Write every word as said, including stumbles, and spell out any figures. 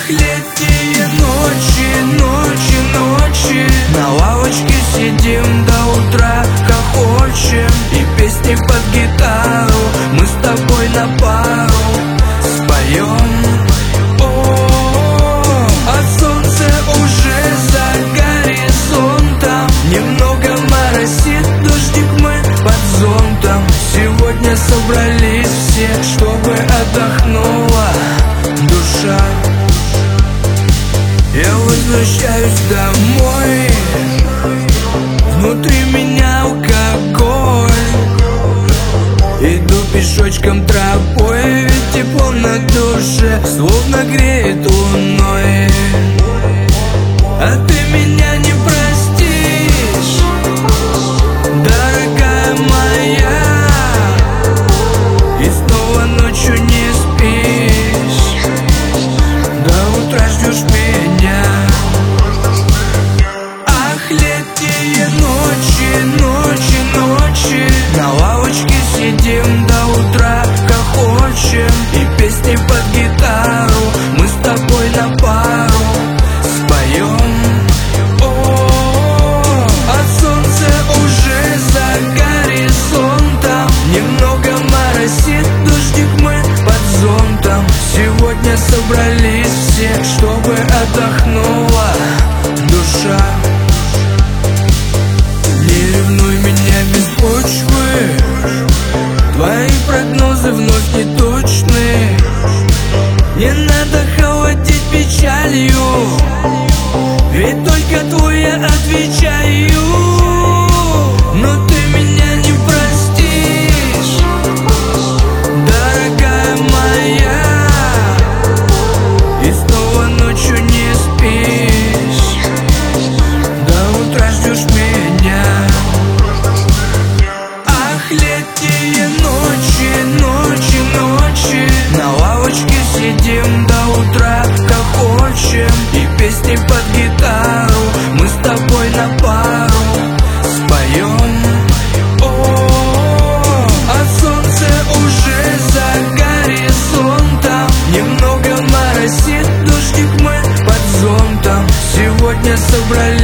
Ах, летние ночи, ночи, ночи, на лавочке сидим до утра, хохочем, и песни под гитару мы с тобой на пару споем. О, а солнце уже за горизонтом, немного моросит дождик, мы под зонтом. Сегодня собрались все, чтобы отдохнула душа. Я возвращаюсь домой, внутри меня алкоголь. Иду пешочком тропой, ведь тепло на душе словно греет луной. А ты меня не простишь, дорогая моя, и снова ночью не спишь, до утра ждешь меня. Ах, летние ночи, ночи, ночи, на лавочке сидим до утра, хохочем, и песни под гитару мы с тобой на пару споем. О, а солнце уже за горизонтом, немного моросит дождик, мы под зонтом. Сегодня собрались все, чтобы отдохнула душа. Не ревнуй меня без почвы, твои прогнозы вновь неточны. Не надо холодить печалью, ведь только твой я отвечаю. Но ты меня не простишь, дорогая моя, и снова ночью не спишь, до утра ждешь меня. Ах, летние ночи, ночи, ночи, на лавочке сидим до утра, хохочем, и песни под гитару мы с тобой на пару споем. О, а солнце уже за горизонтом, немного моросит дождик, мы под зонтом. Сегодня собрались